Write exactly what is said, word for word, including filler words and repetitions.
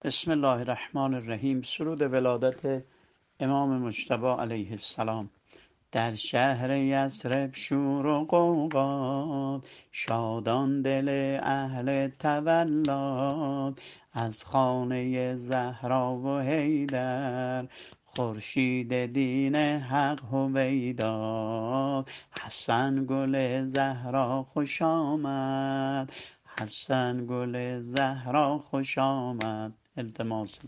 بسم الله الرحمن الرحیم. سرود ولادت امام مجتبی علیه السلام. در شهر یثرب شور و غوغا، شادان دل اهل تولاد. از خانه زهرا و حیدر، خورشید دین حق هویدا. حسن گل زهرا خوش آمد، حسن گل زهرا خوش آمد. التماس